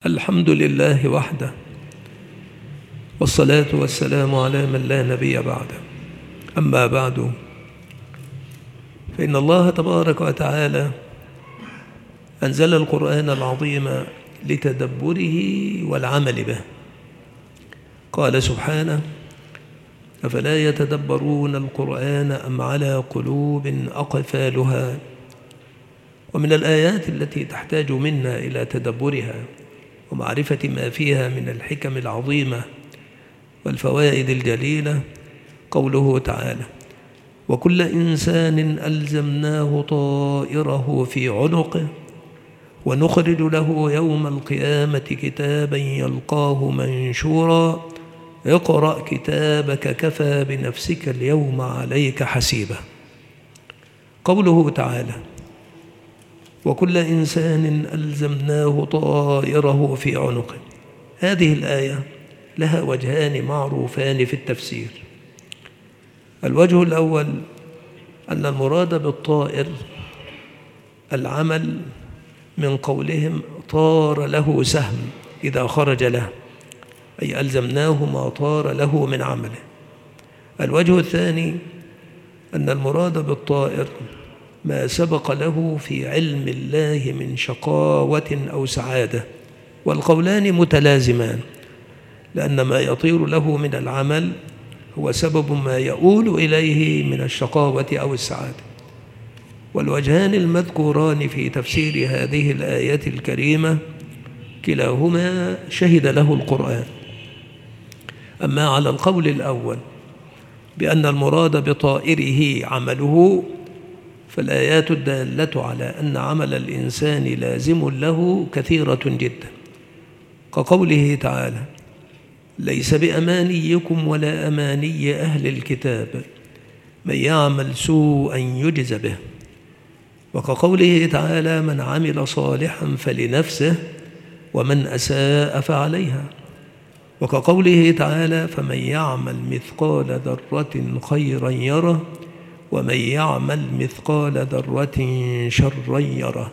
الحمد لله وحده، والصلاة والسلام على من لا نبي بعده. أما بعد، فإن الله تبارك وتعالى أنزل القرآن العظيم لتدبره والعمل به. قال سبحانه: أفلا يتدبرون القرآن أم على قلوب أقفالها. ومن الآيات التي تحتاج منا إلى تدبرها ومعرفة ما فيها من الحكم العظيمة والفوائد الجليلة قوله تعالى: وكل إنسان ألزمناه طائره في عنقه ونخرج له يوم القيامة كتابا يلقاه منشورا اقرأ كتابك كفى بنفسك اليوم عليك حسيبا. قوله تعالى: وكل إنسان ألزمناه طائره في عنقه، هذه الآية لها وجهان معروفان في التفسير. الوجه الأول أن المراد بالطائر العمل، من قولهم طار له سهم إذا خرج له، أي ألزمناه ما طار له من عمله. الوجه الثاني أن المراد بالطائر ما سبق له في علم الله من شقاوة أو سعادة، والقولان متلازمان، لأن ما يطير له من العمل هو سبب ما يؤول إليه من الشقاوة أو السعادة. والوجهان المذكوران في تفسير هذه الآية الكريمة كلاهما شهد له القرآن. أما على القول الأول بأن المراد بطائره عمله، فالآيات الدالة على أن عمل الإنسان لازم له كثيرة جدا، كقوله تعالى: ليس بأمانيكم ولا أماني أهل الكتاب من يعمل سوءا يجز به، وكقوله تعالى: من عمل صالحا فلنفسه ومن أساء فعليها، وكقوله تعالى: فمن يعمل مثقال ذرة خيرا يره ومن يعمل مثقال ذرة شرا يره.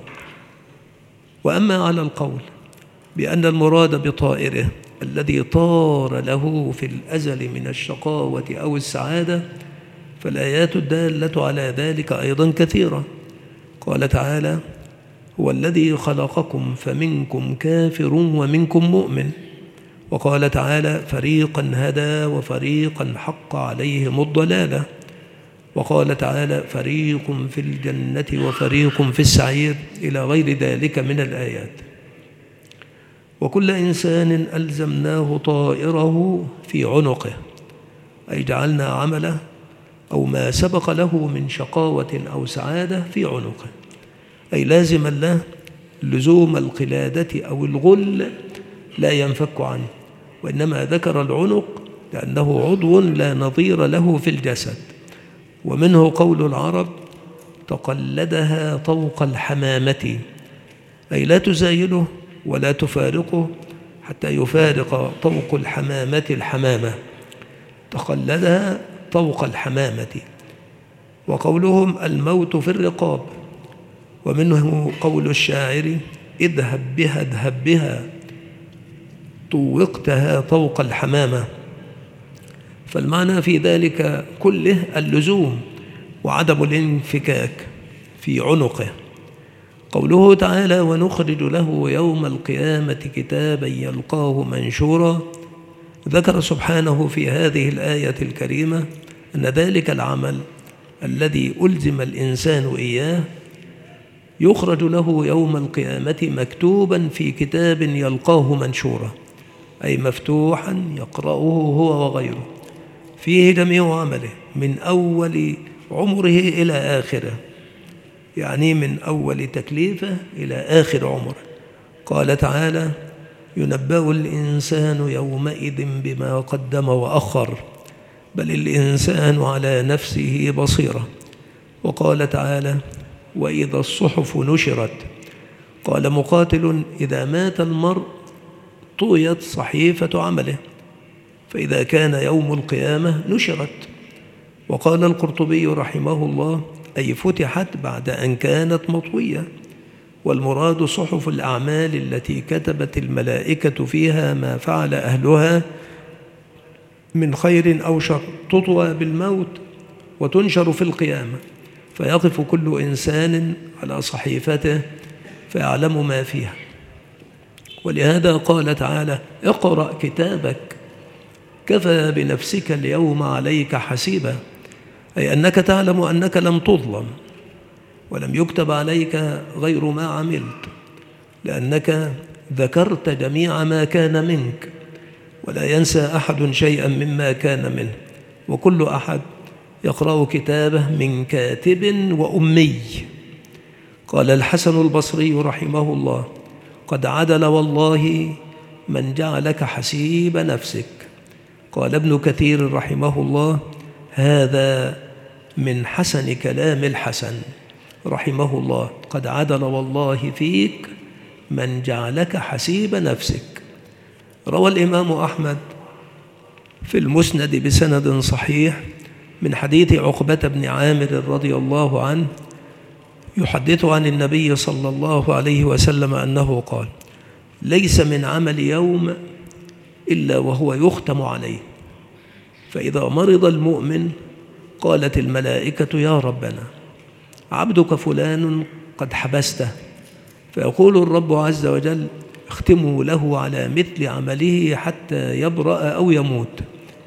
وأما على القول بأن المراد بطائره الذي طار له في الأزل من الشقاوة أو السعادة، فالآيات الدالة على ذلك أيضا كثيرة. قال تعالى: هو الذي خلقكم فمنكم كافر ومنكم مؤمن. وقال تعالى: فريقا هدى وفريقا حق عليهم الضلالة. وقال تعالى: فريق في الجنة وفريق في السعير، إلى غير ذلك من الآيات. وكل إنسان ألزمناه طائره في عنقه، أي جعلنا عمله أو ما سبق له من شقاوة أو سعادة في عنقه، أي لازما له لزوم القلادة أو الغل لا ينفك عنه، وإنما ذكر العنق لأنه عضو لا نظير له في الجسد. ومنه قول العرب: تقلدها طوق الحمامة، أي لا تزايله ولا تفارقه حتى يفارق طوق الحمامة الحمامة، تقلدها طوق الحمامة. وقولهم: الموت في الرقاب. ومنه قول الشاعر: اذهب بها اذهب بها طوقتها طوق الحمامة. فالمعنى في ذلك كله اللزوم وعدم الانفكاك في عنقه. قوله تعالى: ونخرج له يوم القيامة كتابا يلقاه منشورا، ذكر سبحانه في هذه الآية الكريمة أن ذلك العمل الذي ألزم الإنسان إياه يخرج له يوم القيامة مكتوبا في كتاب يلقاه منشورا، أي مفتوحا يقرأه هو وغيره، فيه جميع عمله من أول عمره إلى آخره، يعني من أول تكليفه إلى آخر عمره. قال تعالى: ينبأ الإنسان يومئذ بما قدم وأخر بل الإنسان على نفسه بصيرة. وقال تعالى: وإذا الصحف نشرت. قال مقاتل: إذا مات المرء طويت صحيفة عمله، فإذا كان يوم القيامة نشرت. وقال القرطبي رحمه الله: أي فتحت بعد أن كانت مطوية. والمراد صحف الأعمال التي كتبت الملائكة فيها ما فعل أهلها من خير أو شر، تطوى بالموت وتنشر في القيامة، فيقف كل إنسان على صحيفته فيعلم ما فيها. ولهذا قال تعالى: اقرأ كتابك كفى بنفسك اليوم عليك حسيبا، أي أنك تعلم أنك لم تظلم ولم يكتب عليك غير ما عملت، لأنك ذكرت جميع ما كان منك، ولا ينسى أحد شيئا مما كان منه، وكل أحد يقرأ كتابه من كاتب وأمي. قال الحسن البصري رحمه الله: قد عدل والله من جعلك حسيب نفسك. قال ابن كثير رحمه الله: هذا من حسن كلام الحسن رحمه الله، قد عدل والله فيك من جعلك حسيب نفسك. روى الإمام أحمد في المسند بسند صحيح من حديث عقبة بن عامر رضي الله عنه يحدث عن النبي صلى الله عليه وسلم أنه قال: ليس من عمل يوم إلا وهو يختم عليه، فإذا مرض المؤمن قالت الملائكة: يا ربنا عبدك فلان قد حبسته، فيقول الرب عز وجل: اختموا له على مثل عمله حتى يبرأ أو يموت.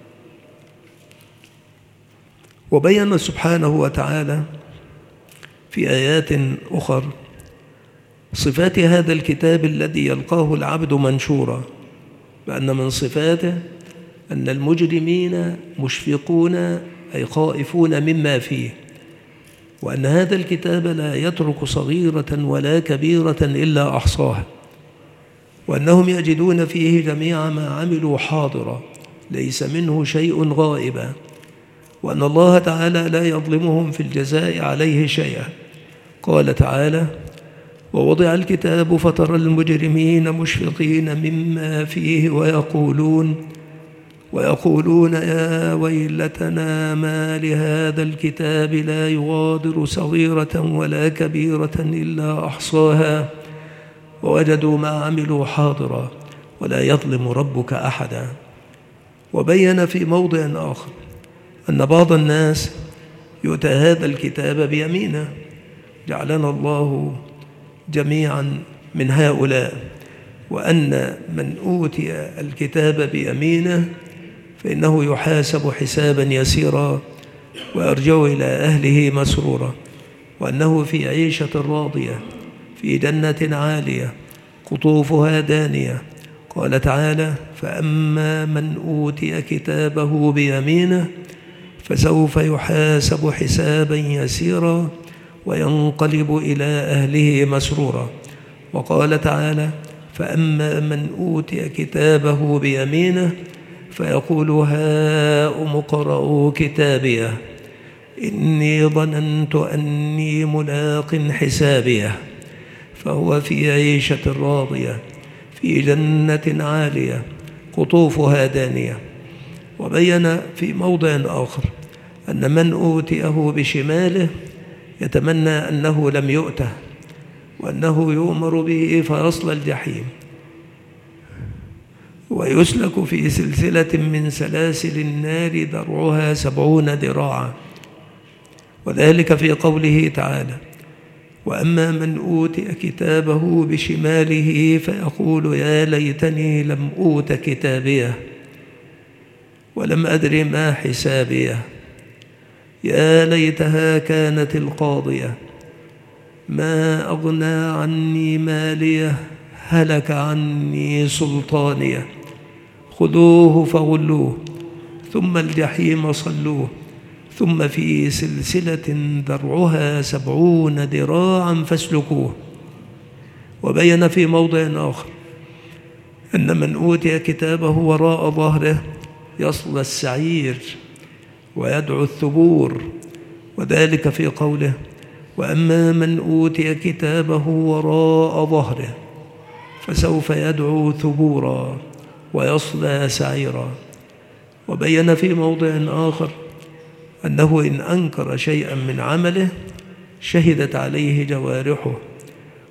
وبين سبحانه وتعالى في آيات أخر صفات هذا الكتاب الذي يلقاه العبد منشورا، بأن من صفاته أن المجرمين مشفقون أي خائفون مما فيه، وأن هذا الكتاب لا يترك صغيرة ولا كبيرة إلا أحصاها، وأنهم يجدون فيه جميع ما عملوا حاضرا ليس منه شيء غائبا، وأن الله تعالى لا يظلمهم في الجزاء عليه شيئا. قال تعالى: ووضع الكتاب فترى المجرمين مشفقين مما فيه ويقولون يا ويلتنا ما لهذا الكتاب لا يغادر صغيرة ولا كبيرة إلا أحصاها ووجدوا ما عملوا حاضرا ولا يظلم ربك أحدا. وبين في موضع آخر أن بعض الناس يؤتى هذا الكتاب بيمينه، جعلنا الله جميعا من هؤلاء، وأن من أوتي الكتاب بيمينه فإنه يحاسب حسابا يسيرا ويرجع إلى أهله مسرورا، وأنه في عيشة راضية في جنة عالية قطوفها دانية. قال تعالى: فأما من أوتي كتابه بيمينه فسوف يحاسب حسابا يسيرا وينقلب إلى أهله مسرورا. وقال تعالى: فأما من أوتي كتابه بيمينه فيقول هاؤم اقرءوا كتابيه إني ظننت أني ملاق حسابيه، فهو في عيشة راضية في جنة عالية قطوفها دانية. وبين في موضع آخر أن من أوتيه بشماله يتمنى أنه لم يؤته، وأنه يؤمر به فيصلى الجحيم ويسلك في سلسلة من سلاسل النار درعها 70 ذراعا، وذلك في قوله تعالى: وأما من أوتي كتابه بشماله فيقول يا ليتني لم أوت كتابيه ولم أدر ما حسابيه، يا ليتها كانت القاضية ما أغنى عني ماليه هلك عني سلطانيه، خذوه فغلوه ثم الجحيم صلوه ثم في سلسلة ذرعها 70 ذراعا فاسلكوه. وبين في موضع آخر أن من أوتي كتابه وراء ظهره يصلى السعير ويدعو الثبور، وذلك في قوله: وأما من أوتي كتابه وراء ظهره فسوف يدعو ثبورا ويصلى سعيرا. وبين في موضع آخر أنه إن أنكر شيئا من عمله شهدت عليه جوارحه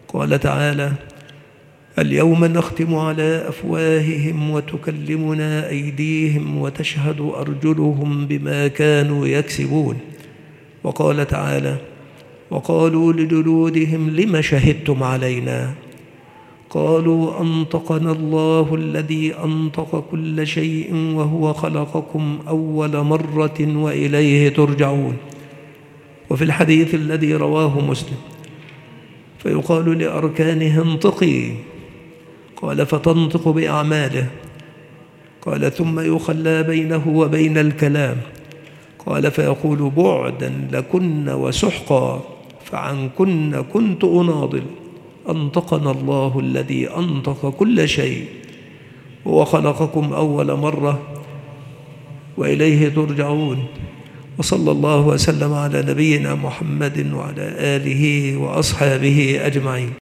قال تعالى: اليوم نختم على أفواههم وتكلمنا أيديهم وتشهد أرجلهم بما كانوا يكسبون. وقال تعالى: وقالوا لجلودهم لم شهدتم علينا؟ قالوا أنطقنا الله الذي أنطق كل شيء وهو خلقكم أول مرة وإليه ترجعون. وفي الحديث الذي رواه مسلم: فيقال لأركانه انطقي، قال فتنطق بأعماله، قال ثم يخلى بينه وبين الكلام، قال فيقول بعدا لكن وسحقا فعنكن كنت أناضل، أنطقنا الله الذي أنطق كل شيء وهو خلقكم أول مرة وإليه ترجعون. وصلى الله وسلم على نبينا محمد وعلى آله وأصحابه أجمعين.